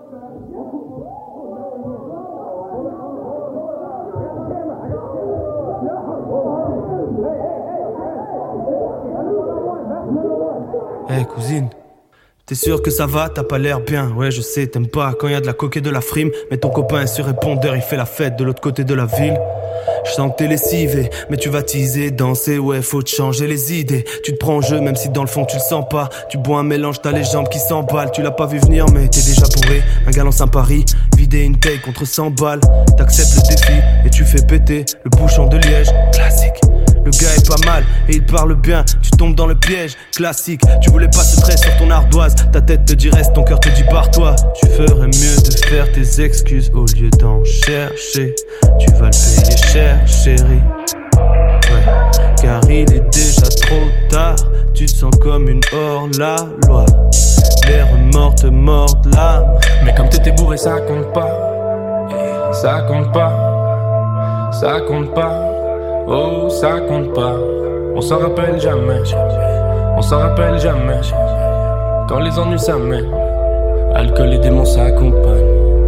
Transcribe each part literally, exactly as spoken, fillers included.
Hey cousine, t'es sûr que ça va? T'as pas l'air bien. Ouais je sais, t'aimes pas quand y a de la coke et de la frime. Mais ton copain est sur répondeur, il fait la fête de l'autre côté de la ville. Je sens que t'es lessivé, mais tu vas teaser, danser, ouais faut te changer les idées. Tu te prends au jeu même si dans le fond tu le sens pas. Tu bois un mélange, t'as les jambes qui s'emballent. Tu l'as pas vu venir mais t'es déjà bourré. Un galant sans Paris, vider une taille contre cent balles. T'acceptes le défi et tu fais péter le bouchon de liège. Classique. Le gars est pas mal et il parle bien. Tu tombes dans le piège, classique. Tu voulais pas ce trait sur ton ardoise. Ta tête te dit reste, ton cœur te dit barre-toi. Tu ferais mieux de faire tes excuses au lieu d'en chercher. Tu vas le payer cher, chérie. Ouais, car il est déjà trop tard. Tu te sens comme une hors-la-loi. L'air mort te mord l'âme. Mais comme t'étais bourré, ça compte pas. Ça compte pas. Ça compte pas. Oh, ça compte pas. On s'en rappelle jamais. On s'en rappelle jamais. Quand les ennuis s'amènent, alcool et démons s'accompagnent.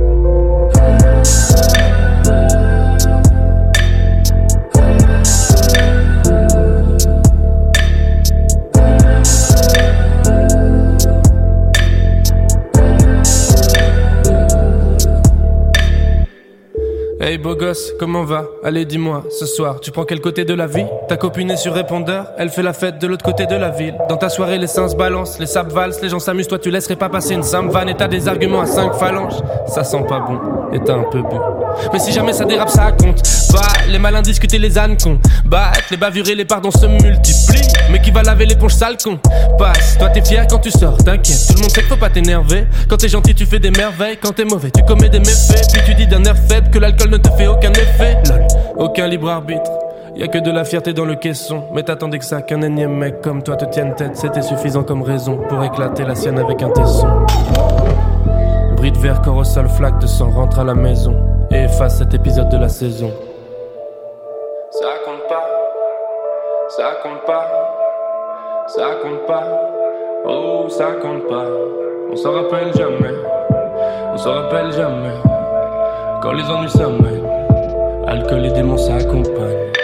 Hey beau gosse, comment va? Allez dis-moi, ce soir, tu prends quel côté de la vie? Ta copine est sur répondeur, elle fait la fête de l'autre côté de la ville. Dans ta soirée, les seins se balancent, les sapes valsent, les gens s'amusent, toi tu laisserais pas passer une simple vanne. Et t'as des arguments à cinq phalanges, ça sent pas bon, et t'as un peu bu. Mais si jamais ça dérape, ça compte. Bah, les malins discutent et les ânes cons. Bah, les bavures et les pardons se multiplient. Mais qui va laver l'éponge sale con? Passe, toi t'es fier quand tu sors, t'inquiète. Tout le monde sait qu'il faut pas t'énerver. Quand t'es gentil, tu fais des merveilles. Quand t'es mauvais, tu commets des méfaits. Puis tu dis d'un air faible que l'alcool ne te fait aucun effet. Lol, aucun libre arbitre. Y'a que de la fierté dans le caisson. Mais t'attendais que ça, qu'un énième mec comme toi te tienne tête. C'était suffisant comme raison pour éclater la sienne avec un tesson. Bris de verre, corps au sol, flaque de sang. Rentre à la maison et efface cet épisode de la saison. Ça compte pas, ça compte pas, ça compte pas, oh ça compte pas. On s'en rappelle jamais, on s'en rappelle jamais. Quand les ennuis s'amènent, alcool et démons s'accompagnent.